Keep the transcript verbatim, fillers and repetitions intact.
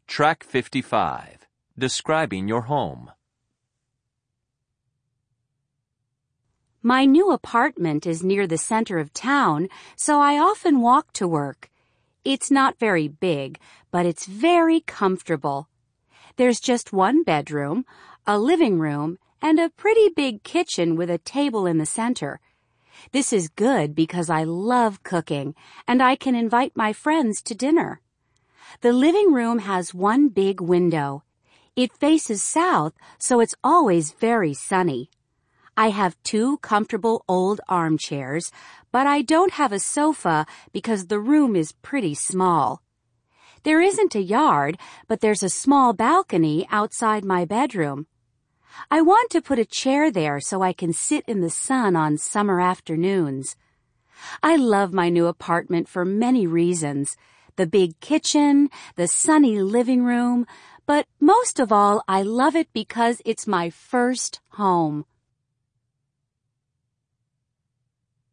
Track fifty-five. Describing your home. My new apartment is near the center of town, so I often walk to work. It's not very big, but it's very comfortable. There's just one bedroom, a living room, and a pretty big kitchen with a table in the center. This is good because I love cooking, and I can invite my friends to dinner. The living room has one big window. It faces south, so it's always very sunny. I have two comfortable old armchairs, but I don't have a sofa because the room is pretty small. There isn't a yard, but there's a small balcony outside my bedroom. I want to put a chair there so I can sit in the sun on summer afternoons. I love my new apartment for many reasons. The big kitchen, the sunny living room, but most of all, I love it because it's my first home.